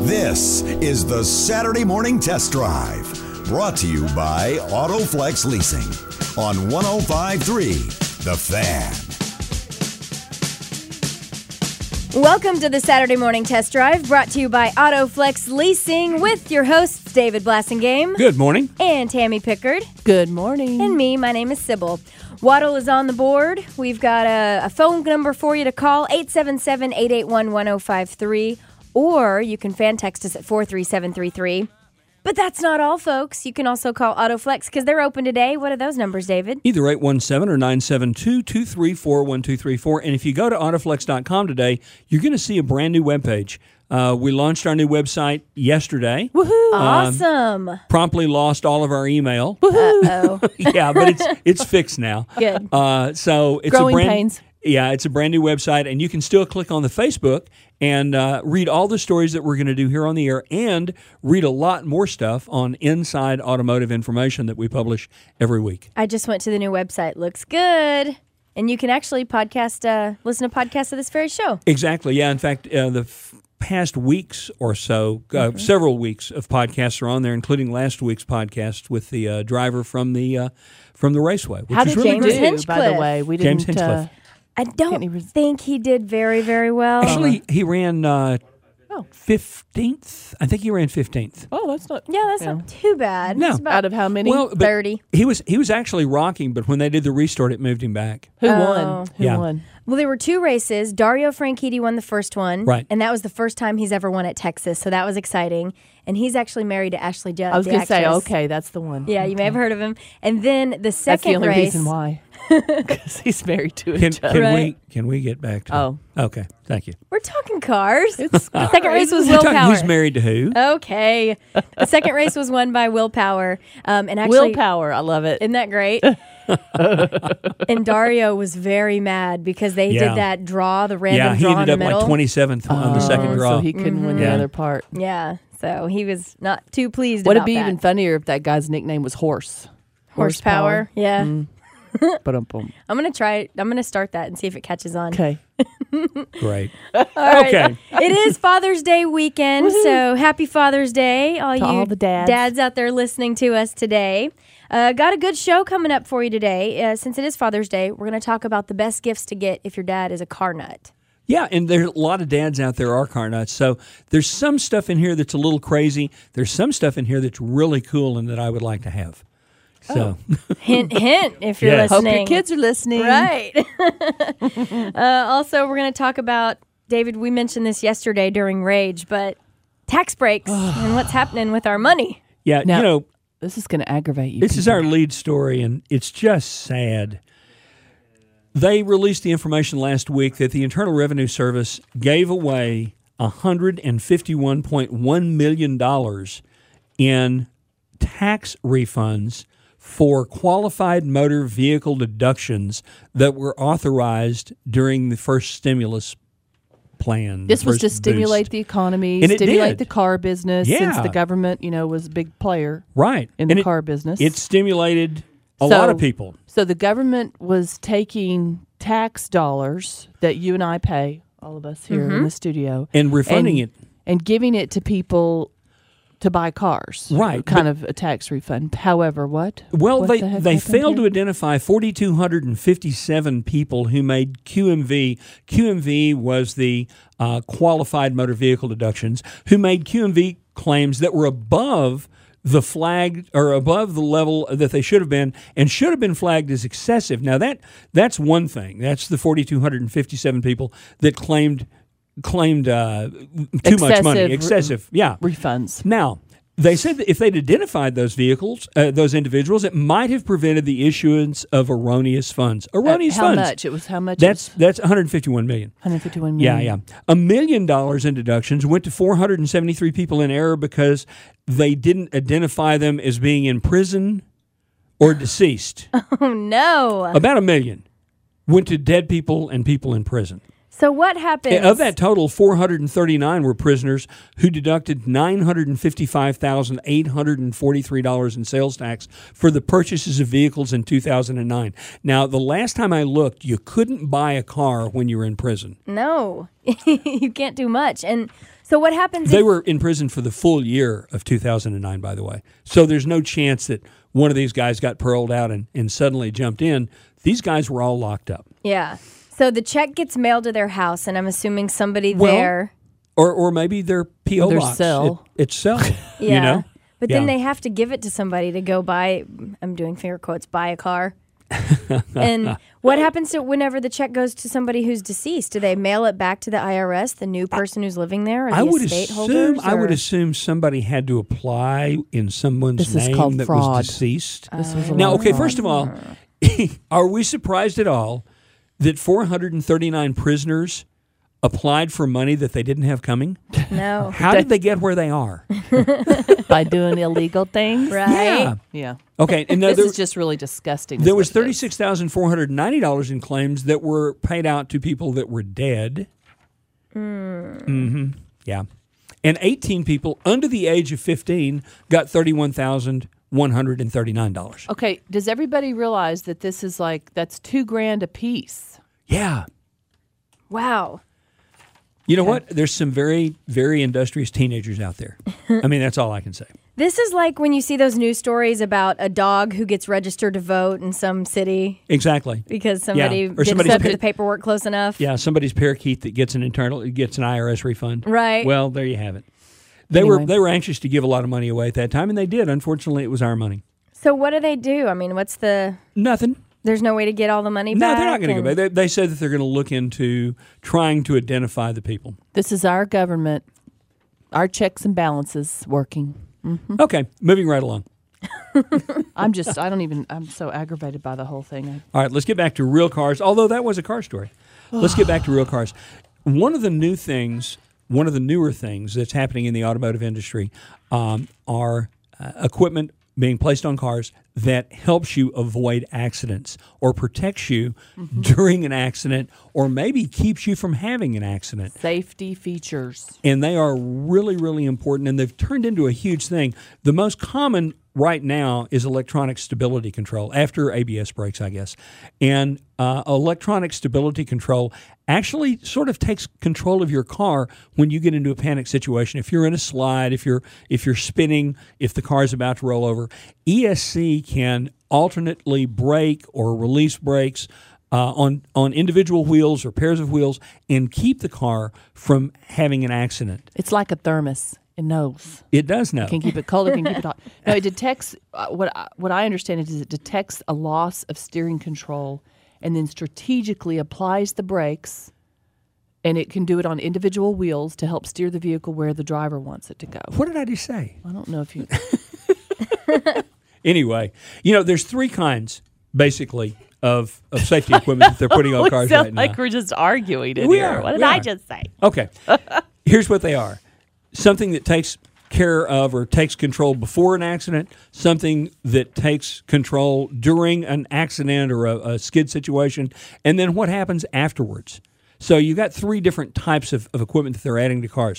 This is the Saturday Morning Test Drive, brought to you by AutoFlex Leasing on 105.3 The Fan. Welcome to the Saturday Morning Test Drive, brought to you by AutoFlex Leasing with your hosts, David Blassingame. Good morning. And Tammy Pickard. Good morning. And me, my name is Sybil. Waddle is on the board. We've got a phone number for you to call, 877-881-1053, or you can fan text us at 43733. But that's not all, folks. You can also call AutoFlex because they're open today. What are those numbers, David? Either 817 or 972-234-1234. And if you go to Autoflex.com today, you're going to see a brand new webpage. We launched our new website yesterday. Woohoo! Awesome. Promptly lost all of our email. Uh-oh. Yeah, but it's fixed now. Good. So it's Growing a brand pains. Yeah, it's a brand new website, and you can still click on the Facebook and read all the stories that we're going to do here on the air, and read a lot more stuff on Inside Automotive information that we publish every week. I just went to the new website. Looks good. And you can actually listen to podcasts of this very show. Exactly. Yeah. In fact, the past weeks or so, several weeks of podcasts are on there, including last week's podcast with the driver from the raceway. Which How is did really James great. do, Hinchcliffe. by the way? We didn't. James Hinchcliffe. I don't think he did very, very well. Actually, he ran 15th. I think he ran 15th. Oh, that's not. Yeah, that's not too bad. No. It's about Out of how many? Well, but 30. He was actually rocking, but when they did the restart, it moved him back. Who Oh. won? Who Yeah. won? Well, there were two races. Dario Franchitti won the first one. Right. And that was the first time he's ever won at Texas, so that was exciting. And he's actually married to Ashley Judd. I was going to say, okay, that's the one. Yeah, you may have heard of him. And then the That's second the only race. reason why. Because he's married to a Can judge. Right. we get back to Oh. Okay, thank you. We're talking cars. It's The second race was We're Will talking Power. who's married to who? Okay. The second race was won by Will Power. And actually, willpower. I love it. isn't that great? And Dario was very mad because they Yeah. did that draw, the random Yeah, he draw in ended the up middle. like 27th on the second draw. So he couldn't win the Yeah. other part. Yeah, so he was not too pleased Would it about be that. even funnier if that guy's nickname was Horse? Horsepower? Yeah. Ba-dum-bum. I'm going to try it. I'm going to start that and see if it catches on. Okay. Great. All right. Okay. It is Father's Day weekend, so happy Father's Day, all To you all the dads. out there listening to us today. Got a good show coming up for you today. Since it is Father's Day, we're going to talk about the best gifts to get if your dad is a car nut. Yeah, and there's a lot of dads out there are car nuts. So there's some stuff in here that's a little crazy. There's some stuff in here that's really cool and that I would like to have. So Hint, hint, if you're Yes. Hope listening. your kids are listening. Right. Also, we're going to talk about, David, we mentioned this yesterday during Rage, but tax breaks and what's happening with our money. yeah, Now- This is going to aggravate you. this is our lead story, and it's just sad. They released the information last week that the Internal Revenue Service gave away $151.1 million in tax refunds for qualified motor vehicle deductions that were authorized during the first stimulus plan. This was first to stimulate boost. the economy, And it stimulate did. the car business, since Yeah. the government, was a big player Right. in And the car business. It stimulated a So- lot of people. So the government was taking tax dollars that you and I pay, all of us here in the studio, And refunding it. and giving it to people to buy cars. Right, Kind of a tax refund. However, what? Well, What they the heck they happened failed to here? identify 4,257 people who made QMV. QMV was the qualified motor vehicle deductions, who made QMV claims that were above the flag or above the level that they should have been and should have been flagged as excessive. Now that's one thing. That's the 4,257 people that claimed too much money, excessive. Yeah. refunds. Now, they said that if they'd identified those vehicles, those individuals, it might have prevented the issuance of erroneous funds. Erroneous how funds. much? It was how much? That's $151 million. $151 Yeah, million. yeah. $1 million in deductions went to 473 people in error because they didn't identify them as being in prison or deceased. Oh, no. About $1 million went to dead people and people in prison. So what happens? Of that total, 439 were prisoners who deducted $955,843 in sales tax for the purchases of vehicles in 2009. Now, the last time I looked, you couldn't buy a car when you were in prison. No, you can't do much. And So what happens They if were in prison for the full year of 2009, by the way. So there's no chance that one of these guys got paroled out and suddenly jumped in. These guys were all locked up. Yeah. So the check gets mailed to their house, and I'm assuming somebody Well, there. Or maybe their P.O. Their box. cell. It's cell, Yeah. you know? But then Yeah. they have to give it to somebody to go buy, I'm doing finger quotes, buy a car. And what happens to whenever the check goes to somebody who's deceased? Do they mail it back to the IRS, the new person who's living there, or the estate holders? I would or- assume somebody had to apply in someone's This is name called that fraud. was deceased. This was a Now, lot of okay, fraud. first of all, are we surprised at all that 439 prisoners applied for money that they didn't have coming? No. How did they get where they are? By doing illegal things. Right? Yeah. Yeah. Okay, and now This there, is just really disgusting. is there was what it is. $36,490 in claims that were paid out to people that were dead. Mm-hmm. Yeah. And 18 people under the age of 15 got $31,139. Okay, does everybody realize that this is that's $2,000 a piece? Yeah. Wow. You know what? There's some very, very industrious teenagers out there. I mean, that's all I can say. This is like when you see those news stories about a dog who gets registered to vote in some city Exactly. because somebody Yeah. Or didn't somebody's look at pa- the paperwork close enough. Yeah, somebody's parakeet that gets an IRS refund. Right. Well, there you have it. They Anyway. were anxious to give a lot of money away at that time, and they did. Unfortunately, it was our money. So what do they do? I mean, what's the? Nothing. There's no way to get all the money No, back. they're not going to go and- back. They said that they're going to look into trying to identify the people. This is our government, our checks and balances working. Okay, moving right along. I'm so aggravated by the whole thing. All right, let's get back to real cars, although that was a car story. Let's get back to real cars. One of the newer things that's happening in the automotive industry are equipment being placed on cars that helps you avoid accidents or protects you during an accident or maybe keeps you from having an accident. Safety features. And they are really, really important, and they've turned into a huge thing. The most common right now is electronic stability control, after ABS brakes, I guess. And electronic stability control actually sort of takes control of your car when you get into a panic situation. If you're in a slide, if you're spinning, if the car is about to roll over, ESC can alternately brake or release brakes on individual wheels or pairs of wheels and keep the car from having an accident. It's like a thermos. It knows. It does know. It can keep it cold. It can keep it hot. No, it detects. What I understand is it detects a loss of steering control, and then strategically applies the brakes. And it can do it on individual wheels to help steer the vehicle where the driver wants it to go. What did I just say? I don't know if you. Anyway, there's three kinds, basically, of safety equipment that they're putting on cars right now. we're just arguing in We here. are, What did we I are. just say? Okay. Here's what they are. Something that takes care of or takes control before an accident, something that takes control during an accident or a skid situation, and then what happens afterwards. So you've got three different types of equipment that they're adding to cars.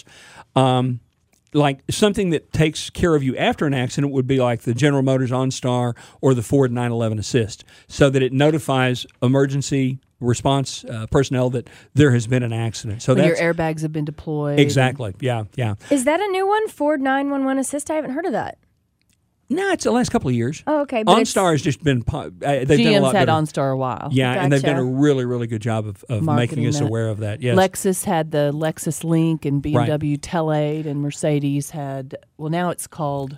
Like something that takes care of you after an accident would be like the General Motors OnStar or the Ford 911 Assist, so that it notifies emergency response personnel that there has been an accident. So When that's your airbags have been deployed. exactly, yeah. Is that a new one? Ford 911 Assist? I haven't heard of that. No, it's the last couple of years. Oh, okay. But OnStar has just been they've done a GM's lot had better. OnStar a while. Yeah, and they've done Gotcha. a really, really good job of making Marketing us that. aware of that. Yes. Lexus had the Lexus Link, and BMW Telade, and Mercedes had. Well, now it's called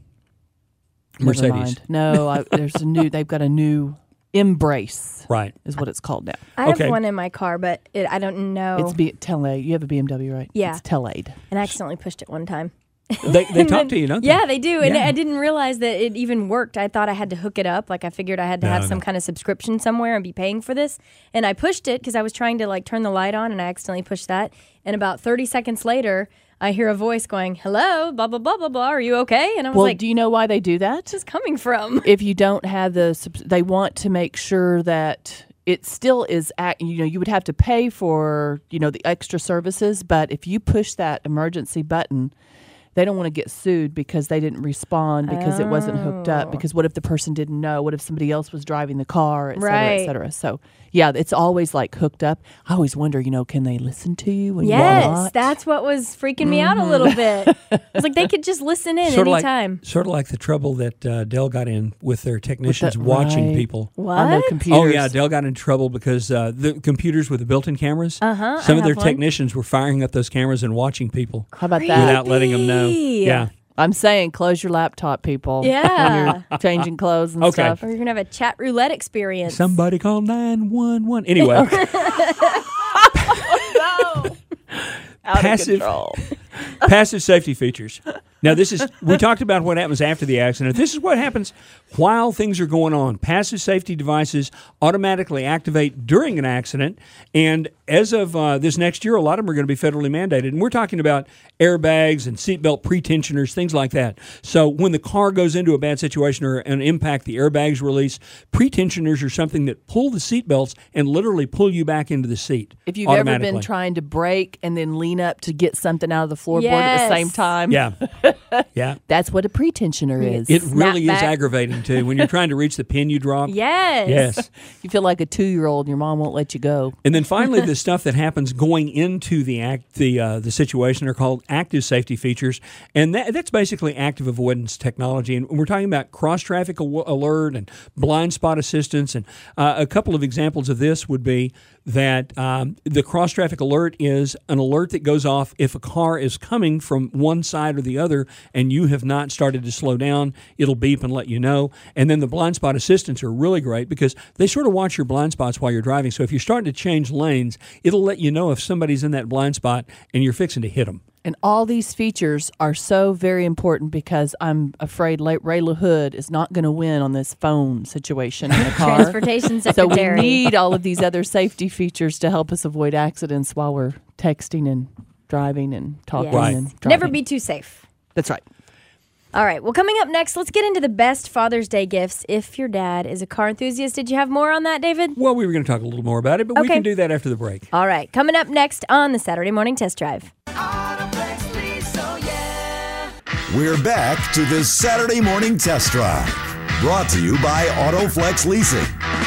never Mercedes. mind. No, there's a new. They've got a new Embrace. Right. Is what it's called now. I have Okay. one in my car, but I don't know. It's Telade. You have a BMW, right? Yeah. It's Telade. And I accidentally pushed it one time. They talk to you, don't they? Yeah, they do. And Yeah. I didn't realize that it even worked. I thought I had to hook it up. Like I figured I had to have some kind of subscription somewhere and be paying for this. And I pushed it because I was trying to turn the light on, and I accidentally pushed that. And about 30 seconds later, I hear a voice going, "Hello, blah, blah, blah, blah, blah. Are you okay?" And I was Well, like, do you know why they do that? "Where's this coming from?" If you don't have they want to make sure that it still is. You would have to pay for the extra services, but if you push that emergency button, they don't want to get sued because they didn't respond because it wasn't hooked up. Because what if the person didn't know? What if somebody else was driving the car, et cetera, et cetera? So, yeah, it's always like hooked up. I always wonder, can they listen to you when you're not? Yes, that's what was freaking me out a little bit. It's like they could just listen in anytime. Sort of like the trouble that Dell got in with their technicians watching people. What? On the computers. Oh, yeah, Dell got in trouble because the computers with the built-in cameras, some of their technicians were firing up those cameras and watching people. How about that? Without letting them know. Yeah. I'm saying close your laptop, people. Yeah. When you're changing clothes and Okay. stuff. Or you're going to have a chat roulette experience. Somebody call 911. Anyway. Out of control. Passive safety features. Now, we talked about what happens after the accident. This is what happens while things are going on. Passive safety devices automatically activate during an accident. And as of this next year, a lot of them are going to be federally mandated. And we're talking about airbags and seatbelt pretensioners, things like that. So when the car goes into a bad situation or an impact, the airbags release. Pretensioners are something that pull the seatbelts and literally pull you back into the seat. If you've ever been trying to brake and then lean up to get something out of the floorboard at the same time. Yeah. Yeah. That's what a pretensioner is. It really is aggravating, too, when you're trying to reach the pin you dropped. Yes. You feel like a 2-year-old and your mom won't let you go. And then finally, the stuff that happens going into the situation are called active safety features. And that's basically active avoidance technology. And we're talking about cross-traffic alert and blind spot assistance. And a couple of examples of this would be that the cross-traffic alert is an alert that goes off if a car is coming from one side or the other and you have not started to slow down. It'll beep and let you know. And then the blind spot assistants are really great because they sort of watch your blind spots while you're driving. So if you're starting to change lanes, it'll let you know if somebody's in that blind spot and you're fixing to hit them. And all these features are so very important because I'm afraid Ray LaHood is not going to win on this phone situation in the car. Transportation secretary. So we need all of these other safety features to help us avoid accidents while we're texting and driving and talking and driving. Never be too safe. That's right. All right. Well, coming up next, let's get into the best Father's Day gifts if your dad is a car enthusiast. Did you have more on that, David? Well, we were going to talk a little more about it, but we can do that after the break. All right. Coming up next on the Saturday Morning Test Drive. We're back to the Saturday Morning Test Drive. Brought to you by AutoFlex Leasing.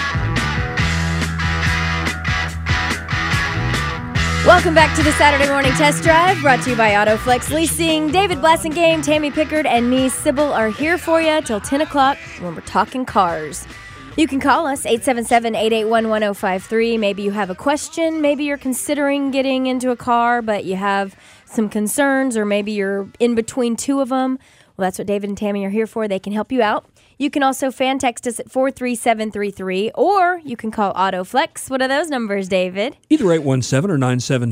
Welcome back to the Saturday Morning Test Drive, brought to you by AutoFlex Leasing. David Blassingame, Tammy Pickard, and me, Sybil, are here for you till 10 o'clock when we're talking cars. You can call us, 877-881-1053. Maybe you have a question. Maybe you're considering getting into a car, but you have some concerns, or maybe you're in between two of them. Well, that's what David and Tammy are here for. They can help you out. You can also fan text us at 43733, or you can call AutoFlex. What are those numbers, David? Either 817 or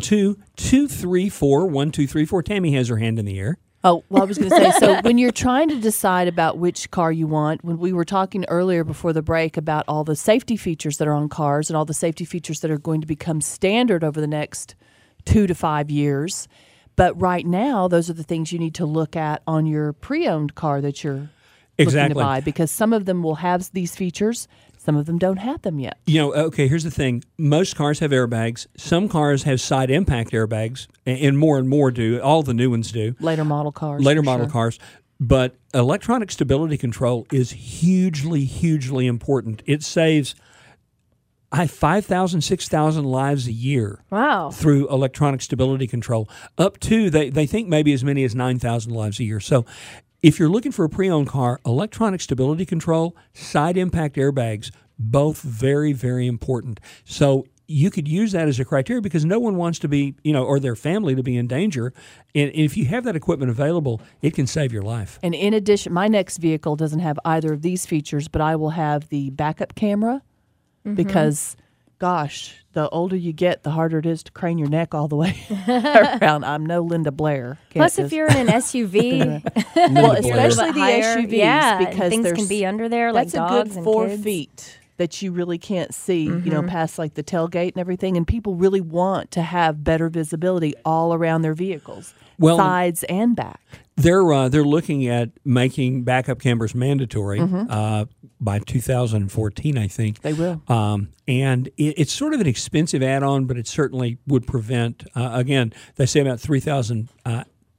972-234-1234. Tammy has her hand in the air. Oh, well, I was going to say, so when you're trying to decide about which car you want, when we were talking earlier before the break about all the safety features that are on cars and all the safety features that are going to become standard over the next 2 to 5 years. But right now, those are the things you need to look at on your pre-owned car that you're looking to buy, because some of them will have these features. Some of them don't have them yet. Okay, here's the thing. Most cars have airbags. Some cars have side impact airbags, and more do. All the new ones do. Later model cars. Cars. But electronic stability control is hugely, hugely important. It saves 5,000, 6,000 lives a year. Wow. Through electronic stability control. Up to, they think maybe as many as 9,000 lives a year. So if you're looking for a pre-owned car, electronic stability control, side impact airbags, both very, very important. So you could use that as a criteria because no one wants to be, or their family to be in danger. And if you have that equipment available, it can save your life. And in addition, my next vehicle doesn't have either of these features, but I will have the backup camera because, gosh, the older you get, the harder it is to crane your neck all the way around. I'm no Linda Blair. Plus, if you're in an SUV, well, especially the SUVs, because things can be under there, like dogs and kids. That's a good 4 kids. feet that you really can't see, past like the tailgate and everything. And people really want to have better visibility all around their vehicles, sides and back. They're looking at making backup cameras mandatory by 2014, I think. They will. And it's sort of an expensive add-on, but it certainly would prevent, again, they say about 3,000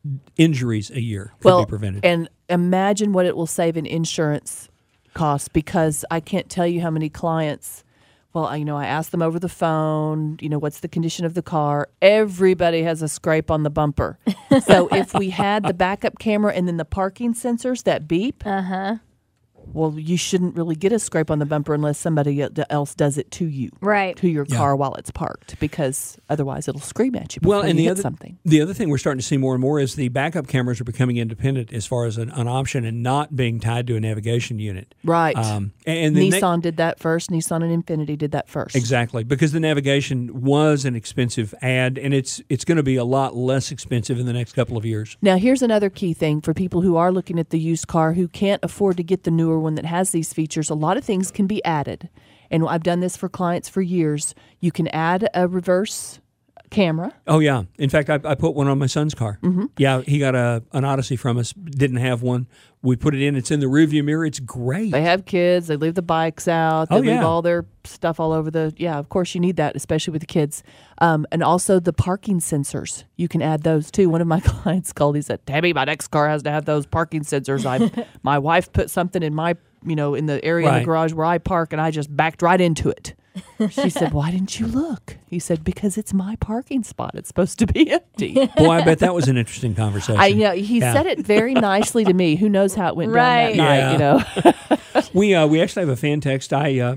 injuries a year could be prevented. And imagine what it will save in insurance costs, because I can't tell you how many clients, I ask them over the phone, what's the condition of the car? Everybody has a scrape on the bumper. So if we had the backup camera and then the parking sensors that beep, well, you shouldn't really get a scrape on the bumper unless somebody else does it to you, Right. to your car while it's parked, because otherwise it'll scream at you before Well, and you the hit other something. the other thing we're starting to see more and more is the backup cameras are becoming independent as far as an option and not being tied to a navigation unit. Right. And then Nissan did that first. Nissan and Infiniti did that first. Exactly, because the navigation was an expensive add, and it's going to be a lot less expensive in the next couple of years. Now, here's another key thing for people who are looking at the used car who can't afford to get the newer one that has these features. A lot of things can be added, and I've done this for clients for years. You can add a reverse camera. Oh, yeah. In fact, I put one on my son's car. Mm-hmm. Yeah, he got an Odyssey from us, didn't have one. We put it in. It's in the rearview mirror. It's great. They have kids. They leave the bikes out. They leave all their stuff all over the... Yeah, of course you need that, especially with the kids. And also the parking sensors. You can add those too. One of my clients called. He said, "Tammy, my next car has to have those parking sensors. My wife put something in my, in the area in the garage where I park, and I just backed right into it." She said, "Why didn't you look?" He said, "Because it's my parking spot. It's supposed to be empty." Boy, I bet that was an interesting conversation. He said it very nicely to me. Who knows how it went down that night, We actually have a fan text. I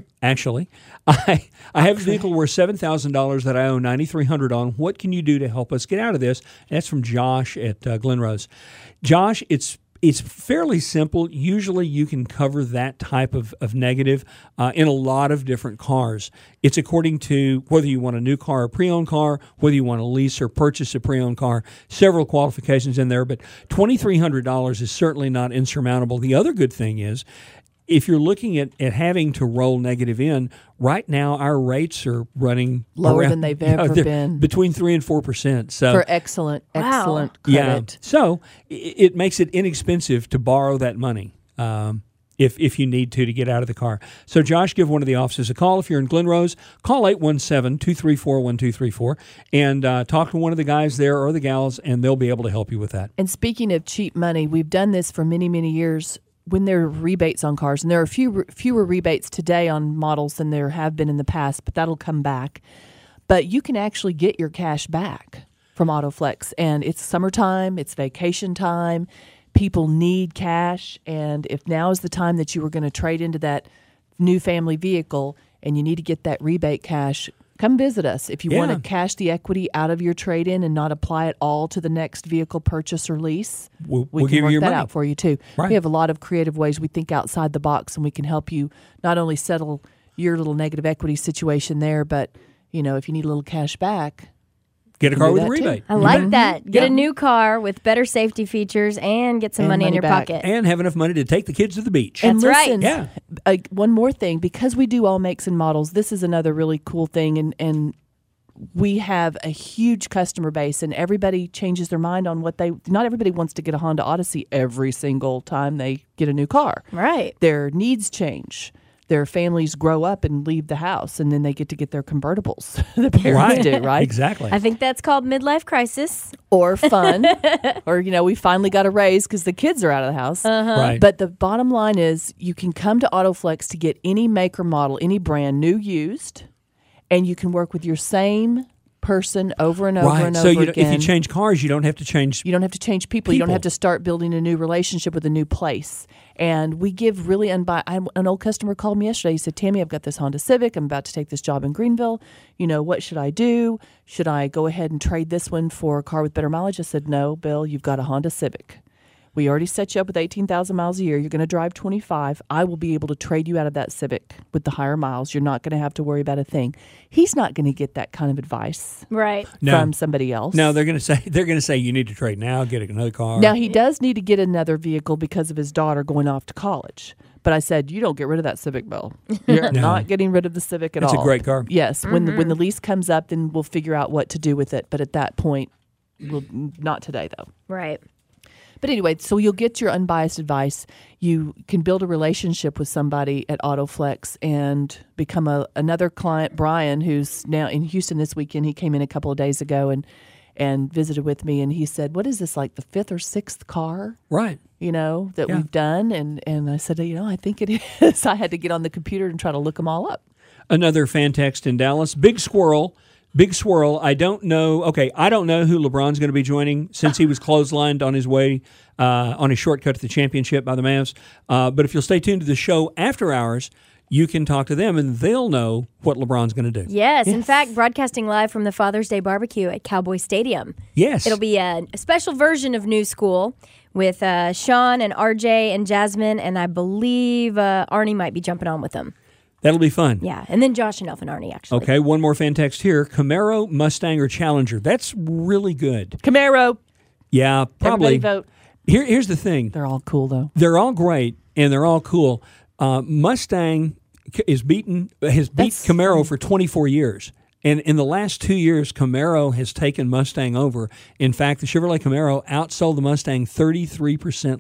have a vehicle worth $7,000 that I owe $9,300 on. What can you do to help us get out of this? And that's from Josh at Glen Rose. Josh, it's fairly simple. Usually you can cover that type of negative in a lot of different cars. It's according to whether you want a new car or pre-owned car, whether you want to lease or purchase a pre-owned car. Several qualifications in there, but $2,300 is certainly not insurmountable. The other good thing is, if you're looking at having to roll negative in, right now our rates are running lower than they've ever been. Between 3% and 4%. So for excellent credit. Yeah. So it makes it inexpensive to borrow that money if you need to get out of the car. So Josh, give one of the offices a call. If you're in Glen Rose, call 817-234-1234 and talk to one of the guys there or the gals, and they'll be able to help you with that. And speaking of cheap money, we've done this for many, many years. When there are rebates on cars, and there are fewer rebates today on models than there have been in the past, but that'll come back. But you can actually get your cash back from AutoFlex, and it's summertime, it's vacation time, people need cash, and if now is the time that you were going to trade into that new family vehicle and you need to get that rebate cash, come visit us. If you want to cash the equity out of your trade-in and not apply it all to the next vehicle purchase or lease, we can give work you your that money out for you too. Right. We have a lot of creative ways we think outside the box, and we can help you not only settle your little negative equity situation there, but if you need a little cash back, get a car with a rebate. I like that. Get a new car with better safety features and get some money in your pocket. And have enough money to take the kids to the beach. And That's listen, right. One more thing, because we do all makes and models, this is another really cool thing, and we have a huge customer base, and everybody changes their mind on not everybody wants to get a Honda Odyssey every single time they get a new car. Right. Their needs change. Their families grow up and leave the house, and then they get to get their convertibles. The parents do, right? Exactly. I think that's called midlife crisis. Or fun. Or, we finally got a raise because the kids are out of the house. Right. But the bottom line is you can come to AutoFlex to get any make or model, any brand, new, used, and you can work with your same person over and over and over again. So if you change cars, you don't have to change You don't have to change people. You don't have to start building a new relationship with a new place. And we give really an old customer called me yesterday. He said, "Tammy, I've got this Honda Civic. I'm about to take this job in Greenville. What should I do? Should I go ahead and trade this one for a car with better mileage?" I said, "No, Bill, you've got a Honda Civic. We already set you up with 18,000 miles a year. You're going to drive 25. I will be able to trade you out of that Civic with the higher miles. You're not going to have to worry about a thing." He's not going to get that kind of advice from somebody else. No, they're going to say you need to trade now, get another car. Now he does need to get another vehicle because of his daughter going off to college. But I said, you don't get rid of that Civic, Bill. You're not getting rid of the Civic at all. It's a great car. Yes, when the lease comes up, then we'll figure out what to do with it. But at that point, not today though. Right. But anyway, so you'll get your unbiased advice. You can build a relationship with somebody at AutoFlex and become another client. Brian, who's now in Houston this weekend, he came in a couple of days ago, and visited with me, and he said, "What is this, like the 5th or 6th car?" Right. That Yeah. we've done. And I said, I think it is. I had to get on the computer and try to look them all up. Another fan text in Dallas. Big Swirl. I don't know. Okay, I don't know who LeBron's going to be joining since he was clotheslined on his way, on his shortcut to the championship by the Mavs. But if you'll stay tuned to the show after hours, you can talk to them and they'll know what LeBron's going to do. Yes, in fact, broadcasting live from the Father's Day barbecue at Cowboy Stadium. Yes. It'll be a special version of New School with Sean and RJ and Jasmine, and I believe Arnie might be jumping on with them. That'll be fun. Yeah, and then Josh and Elf and Arnie, actually. Okay, one more fan text here. Camaro, Mustang, or Challenger. That's really good. Camaro. Yeah, probably. Everybody vote. Here's the thing. They're all cool, though. They're all great, and they're all cool. Mustang has beat Camaro for 24 years. And in the last 2 years, Camaro has taken Mustang over. In fact, the Chevrolet Camaro outsold the Mustang 33%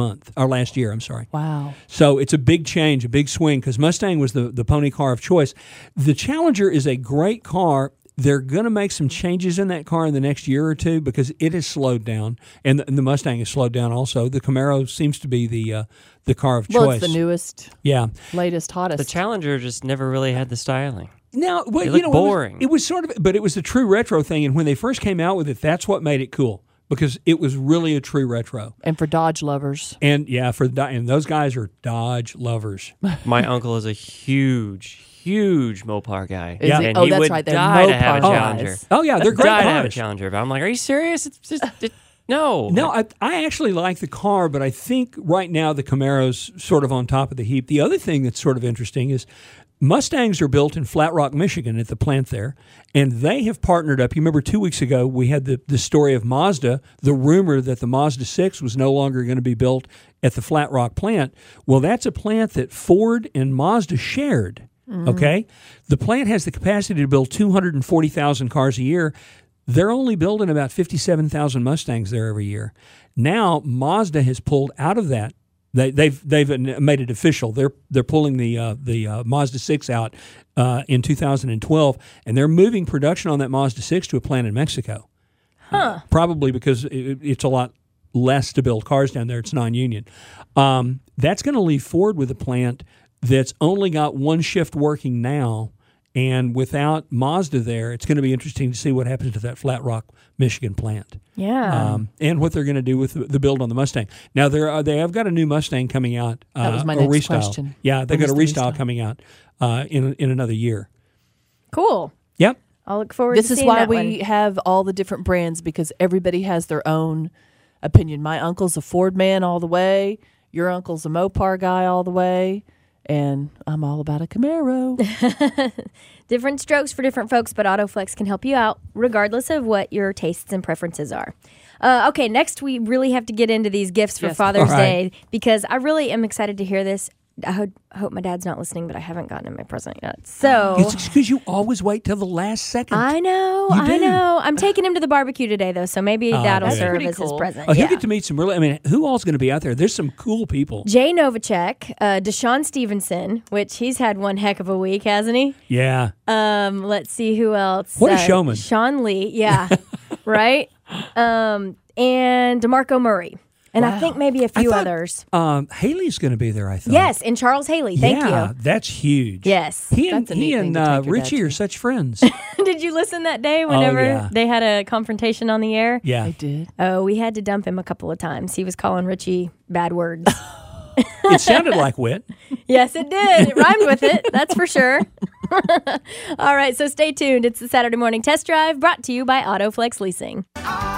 last year. Wow. So it's a big change, a big swing, because Mustang was the pony car of choice. The Challenger is a great car. They're going to make some changes in that car in the next year or two because it has slowed down, and the Mustang has slowed down also. The Camaro seems to be the car of choice. Well, it's the newest, latest, hottest. The Challenger just never really had the styling. Now, well, It looked boring. It was sort of, but it was a true retro thing, and when they first came out with it, that's what made it cool because it was really a true retro. And for Dodge lovers. And and those guys are Dodge lovers. My uncle is a huge Mopar guy. Is Yeah. he? And Oh, he that's would right. They're die to have a Mopar Challenger. guys. Oh yeah, they're great Die to have a cars. Challenger. But I'm like, are you serious? It's just no. No, I actually like the car, but I think right now the Camaro's sort of on top of the heap. The other thing that's sort of interesting is Mustangs are built in Flat Rock, Michigan at the plant there, and they have partnered up. You remember 2 weeks ago we had the story of Mazda, the rumor that the Mazda 6 was no longer going to be built at the Flat Rock plant. Well, that's a plant that Ford and Mazda shared, okay? The plant has the capacity to build 240,000 cars a year. They're only building about 57,000 Mustangs there every year. Now Mazda has pulled out of that. They've made it official. They're pulling the Mazda 6 out in 2012, and thgoing to moving production on that Mazda 6 to a plant in Mexico. Probably because it's a lot less to build cars down there. It's non-union. That's going to leave Ford with a plant that's only got one shift working now. And without Mazda there, it's going to be interesting to see what happens to that Flat Rock, Michigan plant. Yeah. And what they're going to do with the build on the Mustang. Now, they have got a new Mustang coming out. That was my a next restyle. question. Yeah, they've When got a is the restyle restyle? coming out in another year. Cool. Yep. I'll look forward This to is seeing why that we one. have all the different brands, because everybody has their own opinion. My uncle's a Ford man all the way. Your uncle's a Mopar guy all the way. And I'm all about a Camaro. Different strokes for different folks, but AutoFlex can help you out regardless of what your tastes and preferences are. Okay, next we really have to get into these gifts for Yes. Father's All right. Day because I really am excited to hear this. I hope my dad's not listening, but I haven't gotten him my present yet. So It's because you always wait till the last second. I know. I'm taking him to the barbecue today, though, so maybe that'll good. serve Pretty as his cool. present. Oh, yeah. he'll get to meet some who all's going to be out there? There's some cool people. Jay Novacek, Deshaun Stevenson, which he's had one heck of a week, hasn't he? Yeah. Let's see who else. What a showman. Sean Lee, yeah, right. And DeMarco Murray, and I think maybe a few thought- others. Haley's going to be there, I thought. Yes, and Charles Haley. Thank yeah, you. that's huge. Yes. He and, That's a neat thing to take your Richie dad are to. such friends. Did you listen that day whenever yeah. they had a confrontation on the air? Yeah. I did. Oh, we had to dump him a couple of times. He was calling Richie bad words. It sounded like wit. Yes, it did. It rhymed with it. That's for sure. All right, so stay tuned. It's the Saturday Morning Test Drive brought to you by AutoFlex Leasing.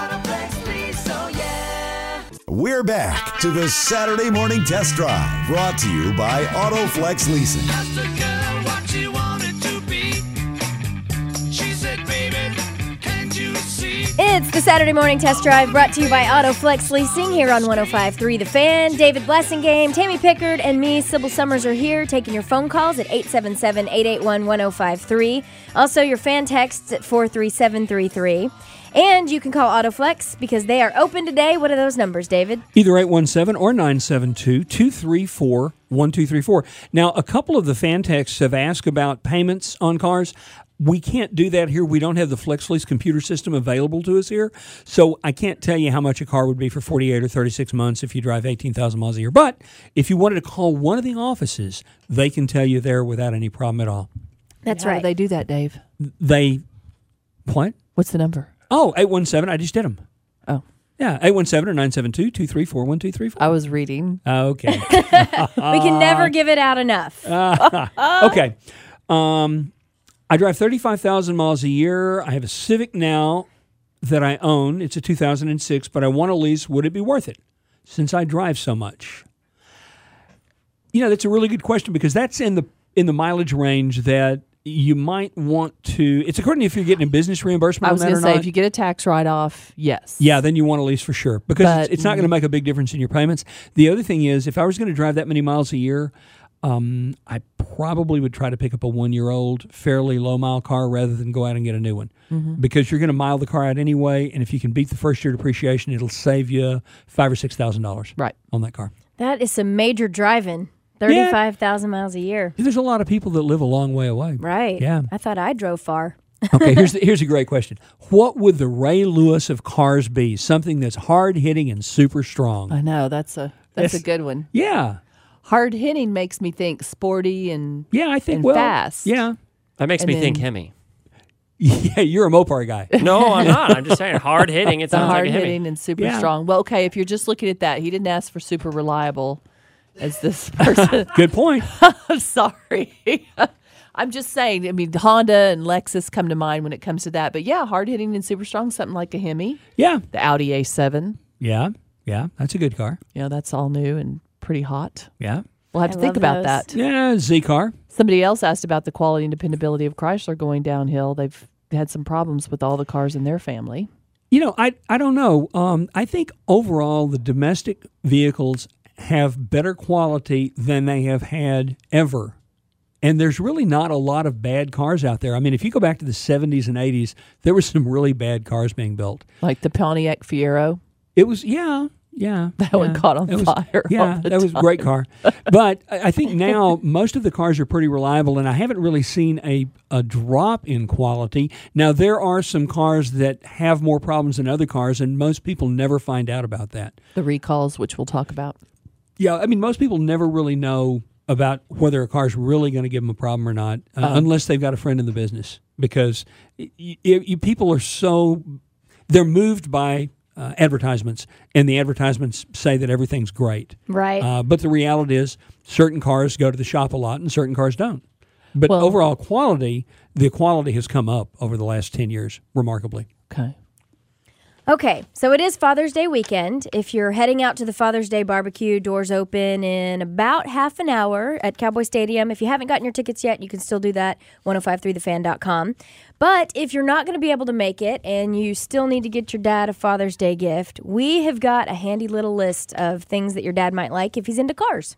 We're back to the Saturday Morning Test Drive, brought to you by AutoFlex Leasing. Asked the girl what she wanted to be. She said, baby, can't you see? It's the Saturday Morning Test Drive brought to you by AutoFlex Leasing here on 105.3 The Fan. David Blessingame, Tammy Pickard, and me, Sybil Summers, are here taking your phone calls at 877-881-1053. Also, your fan texts at 43733. And you can call AutoFlex because they are open today. What are those numbers, David? Either 817 or 972-234-1234. Now, a couple of the fan texts have asked about payments on cars. We can't do that here. We don't have the FlexLease computer system available to us here. So I can't tell you how much a car would be for 48 or 36 months if you drive 18,000 miles a year. But if you wanted to call one of the offices, they can tell you there without any problem at all. That's How do right. they do that, Dave? What? What's the number? Oh, 817. I just did them. Oh, Yeah, 817 or 972-234-1234. I was reading. Okay. We can never give it out enough. Okay. I drive 35,000 miles a year. I have a Civic now that I own. It's a 2006, but I want to lease. Would it be worth it since I drive so much? You know, that's a really good question because that's in the mileage range that you might want to. It's according to if you're getting a business reimbursement I was on that going or to say, not. if you get a tax write-off, yes. Yeah, then you want to lease for sure because But- it's not going to make a big difference in your payments. The other thing is, if I was going to drive that many miles a year, I probably would try to pick up a 1-year-old, fairly low-mile car rather than go out and get a new one because you're going to mile the car out anyway, and if you can beat the first-year depreciation, it'll save you $5,000 or $6,000 Right. on that car. That is some major driving. 35,000 miles a year. There's a lot of people that live a long way away. Right. Yeah. I thought I drove far. Okay, here's a great question. What would the Ray Lewis of cars be? Something that's hard-hitting and super strong. I know. That's a good one. Yeah. Hard hitting makes me think sporty and Yeah, I think, and well, fast. yeah. That makes And me think then- Hemi. Yeah, you're a Mopar guy. No, I'm not. I'm just saying hard hitting. It the sounds like hard a Hemi. hitting and super Yeah. strong. Well, okay, if you're just looking at that, he didn't ask for super reliable as this person. Good point. I'm sorry. I'm just saying, I mean, Honda and Lexus come to mind when it comes to that. But yeah, hard hitting and super strong, something like a Hemi, Yeah. the Audi A7. Yeah. Yeah. That's a good car. You know, that's all new and pretty hot. Yeah. We'll have I to think love about those. that. Yeah. Z car. Somebody else asked about the quality and dependability of Chrysler going downhill. They've had some problems with all the cars in their family. You know, I don't know. I think overall the domestic vehicles have better quality than they have had ever. And there's really not a lot of bad cars out there. I mean, if you go back to the 70s and 80s, there were some really bad cars being built. Like the Pontiac Fiero. It was, yeah. That one caught on fire. Yeah, all the that was a time. great car. But I think now most of the cars are pretty reliable, and I haven't really seen a drop in quality. Now, there are some cars that have more problems than other cars, and most people never find out about that. The recalls, which we'll talk about. Yeah, I mean, most people never really know about whether a car's really going to give them a problem or not, unless they've got a friend in the business, because people are so they're moved by advertisements, and the advertisements say that everything's great. Right. But the reality is certain cars go to the shop a lot and certain cars don't. But Well- overall quality, the quality has come up over the last 10 years remarkably. Okay. Okay, so it is Father's Day weekend. If you're heading out to the Father's Day barbecue, doors open in about half an hour at Cowboy Stadium. If you haven't gotten your tickets yet, you can still do that, 1053thefan.com. But if you're not going to be able to make it and you still need to get your dad a Father's Day gift, we have got a handy little list of things that your dad might like if he's into cars.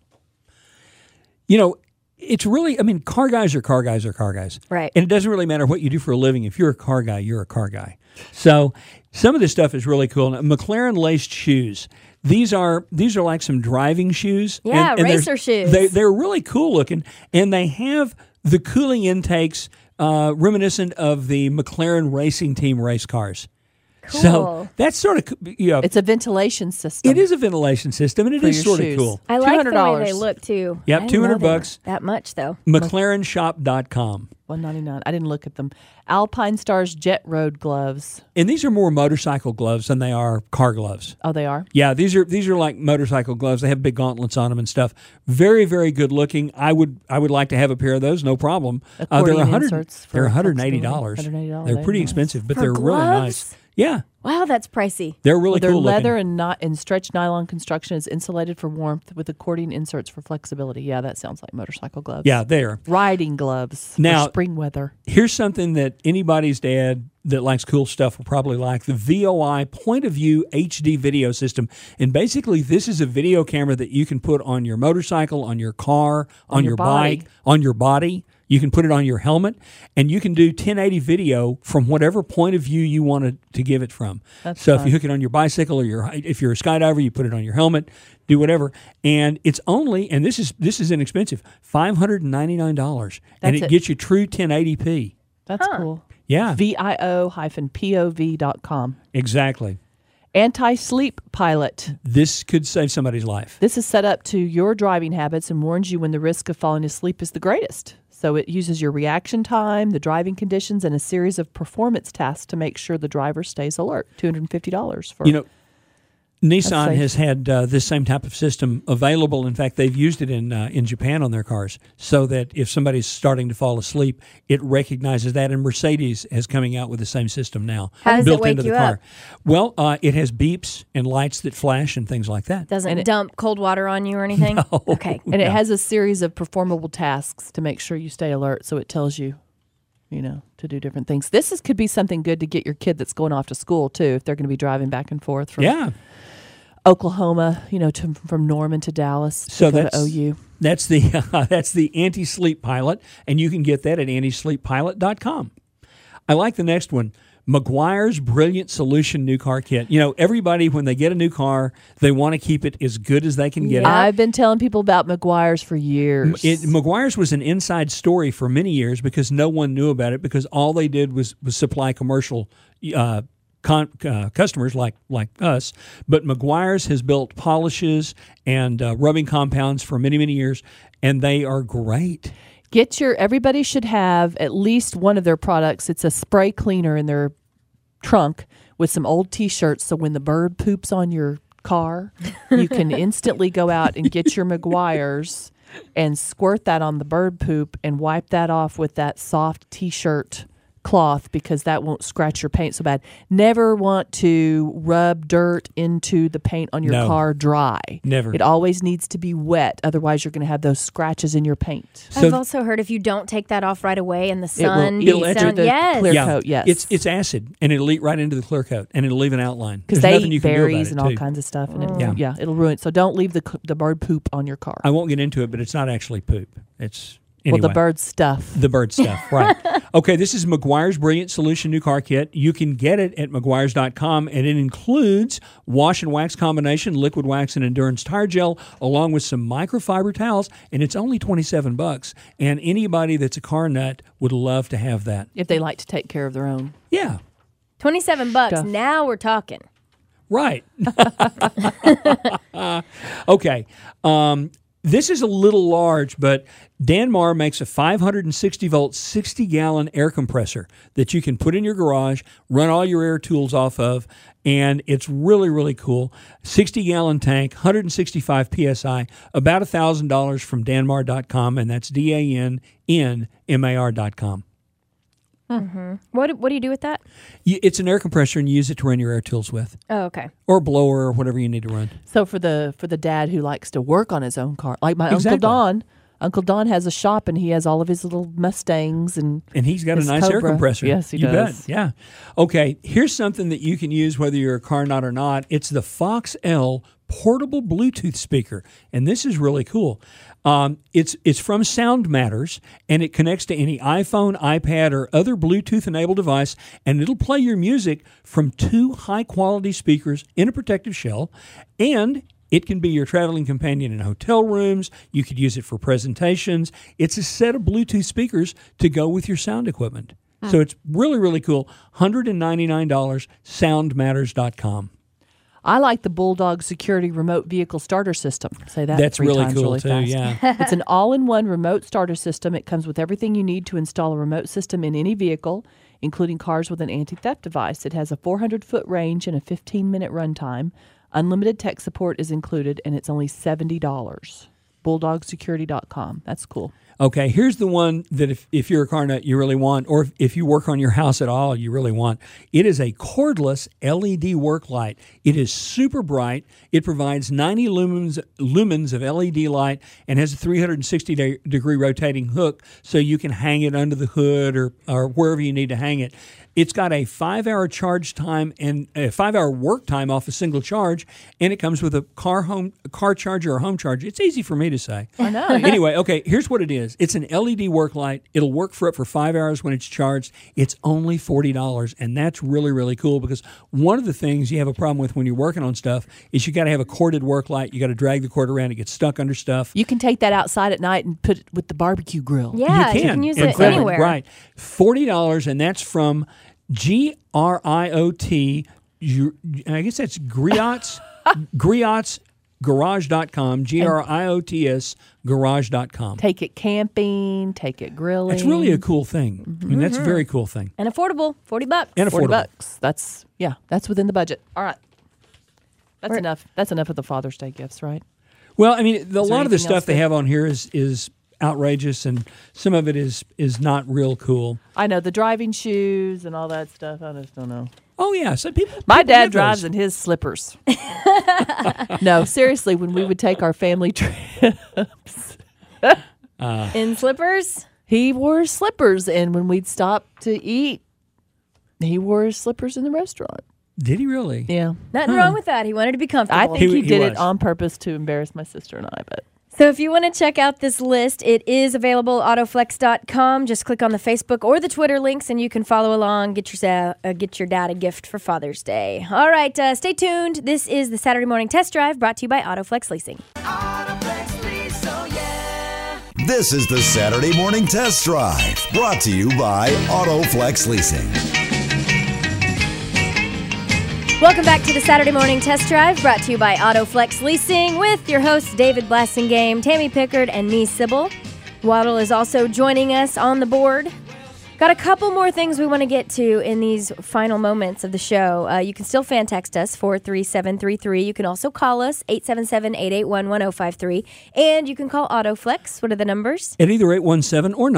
You know, it's really, I mean, car guys are car guys are car guys. Right. And it doesn't really matter what you do for a living. If you're a car guy, you're a car guy. So some of this stuff is really cool. Now, McLaren laced shoes. These are like some driving shoes. Yeah, they're- racer shoes. They're really cool looking, and they have the cooling intakes reminiscent of the McLaren racing team race cars. So Cool. that's sort of, It's a ventilation system. it is a ventilation system, and it For is your sort of shoes. cool. I like the way $200. they look, too. Yep, I didn't know they were $200. That much, though. McLarenshop.com. $199. I didn't look at them. Alpine Stars Jet Road gloves. And these are more motorcycle gloves than they are car gloves. Oh, they are? Yeah, these are like motorcycle gloves. They have big gauntlets on them and stuff. Very, very good looking. I would like to have a pair of those, no problem. Accordion They're inserts for they're $180. flexibility. $180, They're pretty nice. expensive, but For they're really nice. gloves? Yeah, Wow, that's pricey. they're really They're cool leather looking. and stretched nylon construction is insulated for warmth with accordion inserts for flexibility. Yeah, that sounds like motorcycle gloves. Yeah, there. Riding gloves Now- for spring weather. Here's something that anybody's dad that likes cool stuff will probably like: the VOI Point of View HD video system. And basically, this is a video camera that you can put on your motorcycle, on your car, on your your body. bike, on your body. You can put it on your helmet, and you can do 1080 video from whatever point of view you want to give it from. That's so if fun. you hook it on your bicycle, or if you're a skydiver, you put it on your helmet. Do whatever, and it's only, and this is inexpensive, $599, and That's it it. gets you true 1080p. That's cool. Yeah, VIO-POV.com. exactly. Anti-sleep pilot. This could save somebody's life. This is set up to your driving habits and warns you when the risk of falling asleep is the greatest. So it uses your reaction time, the driving conditions, and a series of performance tasks to make sure the driver stays alert. $250 for Nissan safe. has had this same type of system available. In fact, they've used it in Japan on their cars, so that if somebody's starting to fall asleep, it recognizes that. And Mercedes is coming out with the same system now, How does it built wake into the you car. up? Well, it has beeps and lights that flash and things like that. Doesn't And it- dump cold water on you or anything? Okay. And it has a series of performable tasks to make sure you stay alert. So it tells you, to do different things. This could be something good to get your kid that's going off to school too, if they're going to be driving back and forth from Yeah. Oklahoma, from Norman to Dallas. So to go that's to OU. That's the anti-sleep pilot, and you can get that at antisleeppilot.com. I like the next one. Meguiar's Brilliant Solution New Car Kit. Everybody, when they get a new car, they want to keep it as good as they can get it. I've been telling people about Meguiar's for years. Meguiar's was an inside story for many years because no one knew about it, because all they did was supply commercial customers like us. But Meguiar's has built polishes and rubbing compounds for many, many years, and they are great. Everybody should have at least one of their products. It's a spray cleaner in their trunk with some old T-shirts, so when the bird poops on your car, you can instantly go out and get your Meguiar's and squirt that on the bird poop and wipe that off with that soft T-shirt cloth, because that won't scratch your paint so bad. Never want to rub dirt into the paint on your car dry. Never. It always needs to be wet. Otherwise, you're going to have those scratches in your paint. I've also heard if you don't take that off right away in the sun, It'll beats enter down. the Yes. clear coat. Yes, It's acid, and it'll eat right into the clear coat, and it'll leave an outline. because There's they nothing you eat can do about berries it, and all too. kinds of stuff, and it'll ruin it. So don't leave the bird poop on your car. I won't get into it, but it's not actually poop. It's anyway. Well, the bird stuff. The bird stuff, right. Okay, this is Meguiar's Brilliant Solution New Car Kit. You can get it at Meguiar's.com, and it includes wash and wax combination, liquid wax and endurance tire gel, along with some microfiber towels, and it's only $27. And anybody that's a car nut would love to have that. If they like to take care of their own. Yeah, $27. Stuff. Now we're talking. right. Okay. This is a little large, but Danmar makes a 560-volt, 60-gallon air compressor that you can put in your garage, run all your air tools off of, and it's really, really cool. 60-gallon tank, 165 PSI, about $1,000 from Danmar.com, and that's DANNMAR.com. What do you do with that? It's an air compressor, and you use it to run your air tools with, Oh, okay. or blower, or whatever you need to run. So for the dad who likes to work on his own car, like my Exactly. Uncle Don has a shop and he has all of his little Mustangs and he's got a his nice air Cobra. compressor. Yes, he you does. bet. Yeah. Okay, here's something that you can use whether you're a car nut or not. It's the Fox L portable Bluetooth speaker, and this is really cool. It's from Sound Matters, and it connects to any iPhone, iPad, or other Bluetooth-enabled device, and it'll play your music from 2 high-quality speakers in a protective shell, and it can be your traveling companion in hotel rooms. You could use it for presentations. It's a set of Bluetooth speakers to go with your sound equipment. So it's really, really cool. $199, soundmatters.com. I like the Bulldog Security Remote Vehicle Starter System. Say that That's 3 really times cool, really too, fast. yeah. It's an all-in-one remote starter system. It comes with everything you need to install a remote system in any vehicle, including cars with an anti-theft device. It has a 400-foot range and a 15-minute runtime. Unlimited tech support is included, and it's only $70. BulldogSecurity.com. That's cool. Okay, here's the one that if you're a car nut, you really want, or if you work on your house at all, you really want. It is a cordless LED work light. It is super bright. It provides 90 lumens of LED light and has a 360-degree rotating hook, so you can hang it under the hood or wherever you need to hang it. It's got a 5-hour charge time and a 5-hour work time off a single charge, and it comes with a car charger or home charger. It's easy for me to say. I know. Anyway, okay, here's what it is. It's an LED work light. It'll work for up for 5 hours when it's charged. It's only $40, and that's really, really cool because one of the things you have a problem with when you're working on stuff is you got to have a corded work light. You got to drag the cord around. It gets stuck under stuff. You can take that outside at night and put it with the barbecue grill. Yeah, you can use it Incredible. anywhere. Right. $40, and that's from GRIOT. I guess that's Griots Garage.com. GRIOTS Garage.com. Take it camping, take it grilling. It's really a cool thing. I mean, that's a very cool thing. And affordable, $40. And $40. affordable. That's within the budget. All right. That's enough. That's enough of the Father's Day gifts, right? Well, I mean, a lot of the anything stuff else they that- have on here is outrageous, and some of it is not real cool. I know the driving shoes and all that stuff. I just don't know. Oh yeah, so people. My people dad get drives those. in his slippers. No, seriously, when we would take our family trips, In slippers? he wore slippers, and when we'd stop to eat, he wore his slippers in the restaurant. Did he really? Yeah, Nothing wrong with that. He wanted to be comfortable. I think he He did it was. on purpose to embarrass my sister and I. But So if you want to check out this list, it is available at autoflex.com. Just click on the Facebook or the Twitter links and you can follow along, get your dad a gift for Father's Day. All right, stay tuned. This is the Saturday Morning Test Drive brought to you by Autoflex Leasing. Autoflex lease, oh yeah. This is the Saturday Morning Test Drive, brought to you by AutoFlex Leasing. Welcome back to the Saturday Morning Test Drive brought to you by Autoflex Leasing with your hosts David Blassingame, Tammy Pickard, and me, Sybil. Waddle is also joining us on the board. Got a couple more things we want to get to in these final moments of the show. You can still fan text us, 43733. You can also call us, 877-881-1053. And you can call Autoflex. What are the numbers? At either 817 or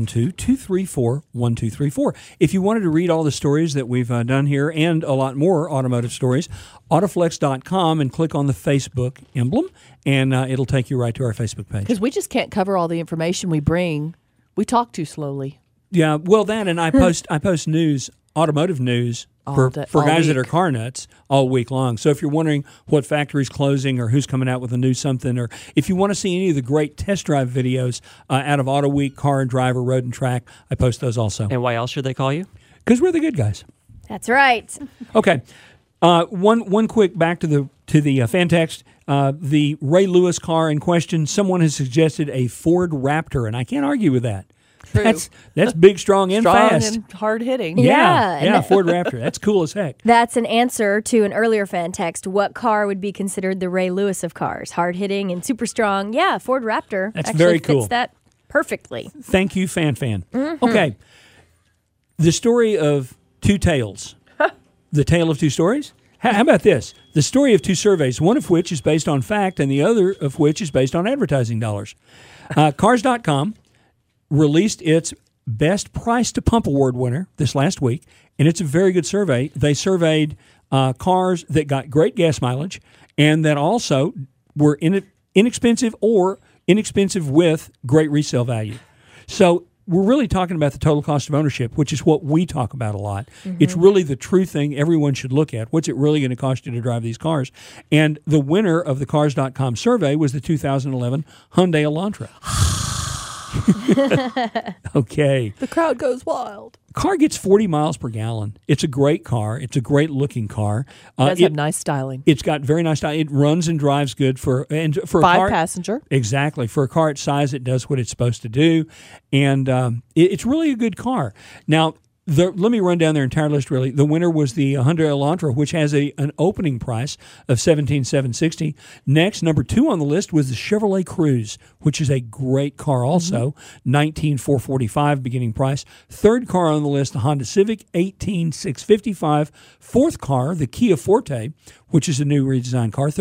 972-234-1234. If you wanted to read all the stories that we've done here and a lot more automotive stories, autoflex.com and click on the Facebook emblem, and it'll take you right to our Facebook page. because we just can't cover all the information we bring, we talk too slowly. Yeah, well, that, and I post news, automotive news, for all guys that are week. car nuts all week long. So if you're wondering what factory's closing or who's coming out with a new something, or if you want to see any of the great test drive videos out of Auto Week, Car and Driver, Road and Track, I post those also. And why else should they call you? Because we're the good guys. That's right. Okay. One quick back to the fan text. The Ray Lewis car in question, someone has suggested a Ford Raptor, and I can't argue with that. True. That's big, strong, and Strong fast. and hard hitting. Yeah, Yeah, and Ford Raptor. That's cool as heck. That's an answer to an earlier fan text. What car would be considered the Ray Lewis of cars? Hard hitting and super strong. Yeah, Ford Raptor. That's actually very fits cool. that perfectly. Thank you, fan. Mm-hmm. Okay. The story of two tales. The tale of two stories? How about this? The story of two surveys, one of which is based on fact and the other of which is based on advertising dollars. Cars.com released its Best Price to Pump Award winner this last week, and it's a very good survey. They surveyed cars that got great gas mileage and that also were inexpensive or inexpensive with great resale value. So we're really talking about the total cost of ownership, which is what we talk about a lot. It's really the true thing everyone should look at. What's it really going to cost you to drive these cars? And the winner of the Cars.com survey was the 2011 Hyundai Elantra. Okay. The crowd goes wild. Car gets 40 miles per gallon. It's a great car. It's a great looking car. It does have nice styling. It's got very nice style. It runs and drives good for a car. 5-passenger. Exactly. For a car its size, it does what it's supposed to do. And it's really a good car. Now, let me run down their entire list really. The winner was the Hyundai Elantra, which has an opening price of $17,760. Next, number 2 on the list was the Chevrolet Cruze, which is a great car also, $19,445 beginning price. Third car on the list, the Honda Civic, $18,655. Fourth car, the Kia Forte, which is a new redesigned car,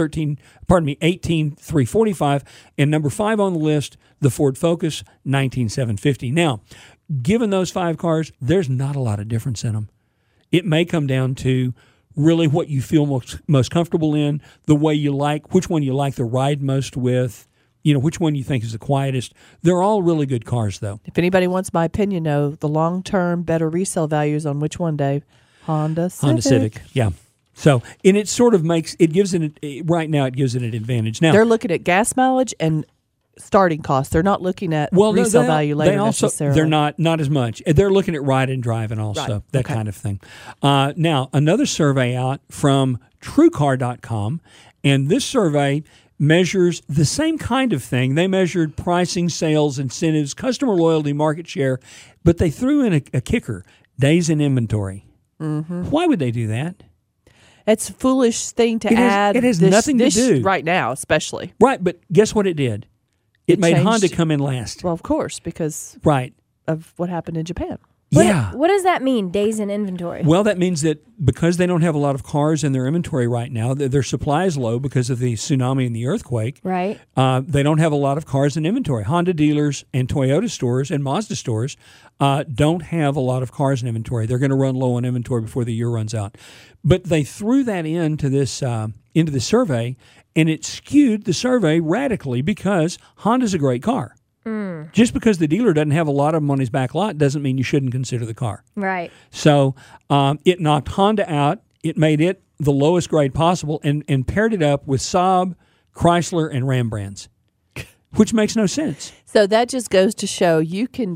$18,345. And number 5 on the list, the Ford Focus, $19,750. Now, given those 5 cars, there's not a lot of difference in them. It may come down to really what you feel most comfortable in, the way you like, which one you like the ride most with, which one you think is the quietest. They're all really good cars, though. If anybody wants my opinion, though, the long-term better resale values on which one, Dave? Honda Civic. Yeah. So, and it sort of gives it right now, it gives it an advantage. Now, they're looking at gas mileage and starting costs. They're not looking at resale value later necessarily. They're not as much. They're looking at ride and drive and also that kind of thing. Now, another survey out from TrueCar.com, and this survey measures the same kind of thing. They measured pricing, sales, incentives, customer loyalty, market share, but they threw in a kicker: days in inventory. Mm-hmm. Why would they do that? It's a foolish thing to add. It has nothing to do right now, especially. Right, but guess what it did? It made changed. Honda come in last. Well, of course, because of what happened in Japan. What does that mean, days in inventory? Well, that means that because they don't have a lot of cars in their inventory right now, their supply is low because of the tsunami and the earthquake. Right. They don't have a lot of cars in inventory. Honda dealers and Toyota stores and Mazda stores don't have a lot of cars in inventory. They're going to run low on inventory before the year runs out. But they threw that into the survey, and it skewed the survey radically because Honda's a great car. Just because the dealer doesn't have a lot of them on his back lot doesn't mean you shouldn't consider the car. Right. So it knocked Honda out. It made it the lowest grade possible and paired it up with Saab, Chrysler, and Ram brands, which makes no sense. So that just goes to show you can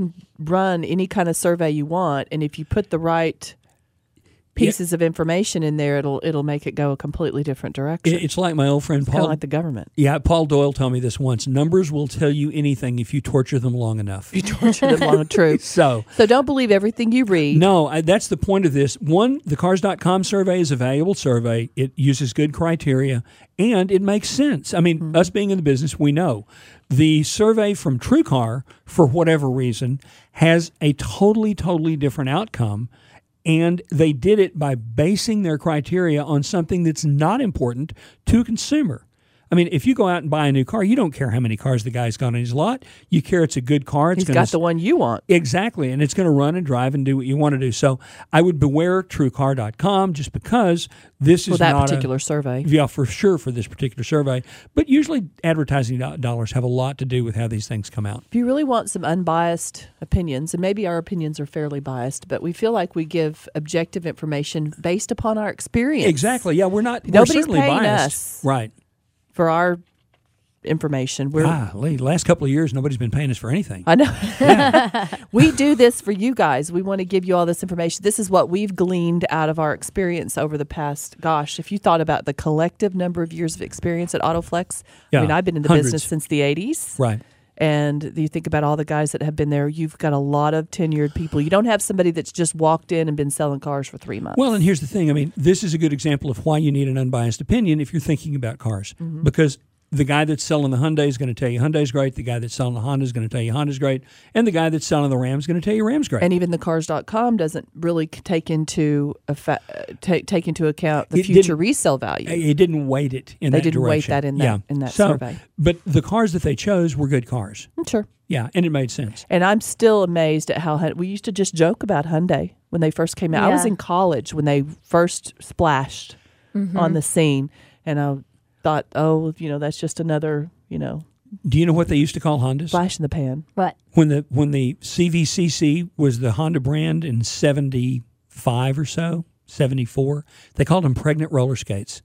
run any kind of survey you want, and if you put the right pieces of information in there, it'll make it go a completely different direction. It's like my old friend It's Paul. kind of like the government. Yeah, Paul Doyle told me this once. Numbers will tell you anything if you torture them long enough. You torture them long, true. So don't believe everything you read. No, that's the point of this. One, the Cars.com survey is a valuable survey. It uses good criteria, and it makes sense. I mean, us being in the business, we know. The survey from TrueCar, for whatever reason, has a totally, totally different outcome. And they did it by basing their criteria on something that's not important to a consumer. I mean, if you go out and buy a new car, you don't care how many cars the guy's got on his lot. You care it's a good car. He's got the one you want. Exactly, and it's going to run and drive and do what you want to do. So I would beware TrueCar.com just because this is that not particular survey. Yeah, for sure for this particular survey. But usually advertising dollars have a lot to do with how these things come out. If you really want some unbiased opinions, and maybe our opinions are fairly biased, but we feel like we give objective information based upon our experience. Exactly, yeah, we're Nobody's certainly paying biased. us. Right. For our information. Last couple of years, nobody's been paying us for anything. I know. We do this for you guys. We want to give you all this information. This is what we've gleaned out of our experience over the past, if you thought about the collective number of years of experience at AutoFlex, I mean, I've been in the business since the 80s. Right. And you think about all the guys that have been there, you've got a lot of tenured people. You don't have somebody that's just walked in and been selling cars for 3 months. Well, and here's the thing. I mean, this is a good example of why you need an unbiased opinion if you're thinking about cars. Mm-hmm. Because the guy that's selling the Hyundai is going to tell you Hyundai's great. The guy that's selling the Honda is going to tell you Honda's great. And the guy that's selling the Ram is going to tell you Ram's great. And even the Cars.com doesn't really take into account the future resale value. It didn't weight it in that direction. They didn't weight that in that survey. But the cars that they chose were good cars. Sure. Yeah, and it made sense. And I'm still amazed at how we used to just joke about Hyundai when they first came out. Yeah. I was in college when they first splashed on the scene, and I thought, that's just another, Do you know what they used to call Hondas? flash in the pan. What? When the CVCC was the Honda brand in 75 or so, 74, they called them pregnant roller skates.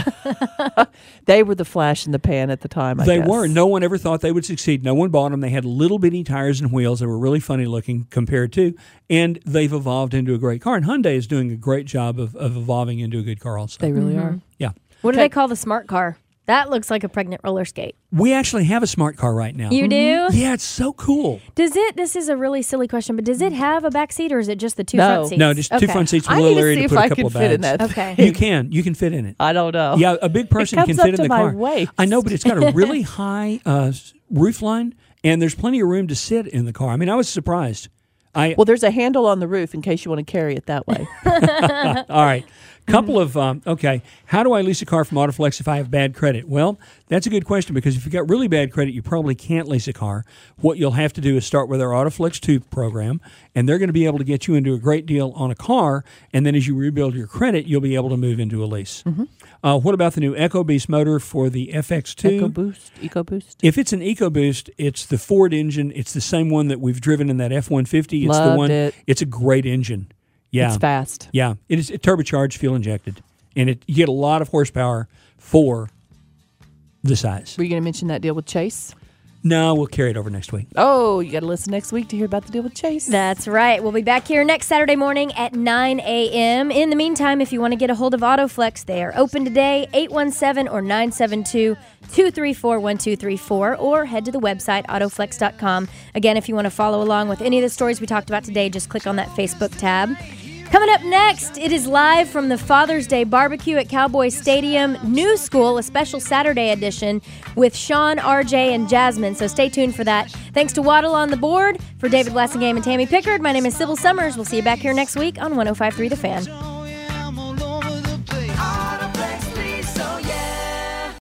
They were the flash in the pan at the time, I They guess. were. No one ever thought they would succeed. No one bought them. They had little bitty tires and wheels. They were really funny looking compared to, and they've evolved into a great car. And Hyundai is doing a great job of evolving into a good car also. They really are. Yeah. What do they call the smart car? That looks like a pregnant roller skate. We actually have a smart car right now. You do? Yeah, it's so cool. Does it? This is a really silly question, but does it have a back seat or is it just the two No. front seats? No, just two front seats with I a need little to area see to if put a I couple can of fit in bags. that. Okay. You can fit in it. I don't know. Yeah, a big person It can comes fit up in to the my car. waist. I know, but it's got a really high roof line, and there's plenty of room to sit in the car. I mean, I was surprised. Well, there's a handle on the roof in case you want to carry it that way. All right. Couple of, okay, how do I lease a car from Autoflex if I have bad credit? Well, that's a good question because if you've got really bad credit, you probably can't lease a car. What you'll have to do is start with our Autoflex 2 program, and they're going to be able to get you into a great deal on a car, and then as you rebuild your credit, you'll be able to move into a lease. What about the new EcoBoost motor for the FX2? EcoBoost. If it's an EcoBoost, it's the Ford engine. It's the same one that we've driven in that F-150. It's the Loved one. it. It's a great engine. Yeah, It's fast. Yeah, it is turbocharged, fuel injected, and you get a lot of horsepower for the size. Were you going to mention that deal with Chase? No, we'll carry it over next week. Oh, you got to listen next week to hear about the deal with Chase. That's right. We'll be back here next Saturday morning at 9 a.m. In the meantime, if you want to get a hold of Autoflex, they are open today, 817 or 972-234-1234, or head to the website, autoflex.com. Again, if you want to follow along with any of the stories we talked about today, just click on that Facebook tab. Coming up next, it is live from the Father's Day barbecue at Cowboy Stadium, New School, a special Saturday edition with Sean, RJ, and Jasmine. So stay tuned for that. Thanks to Waddle on the board. For David Blessingame and Tammy Pickard, my name is Sybil Summers. We'll see you back here next week on 105.3 The Fan.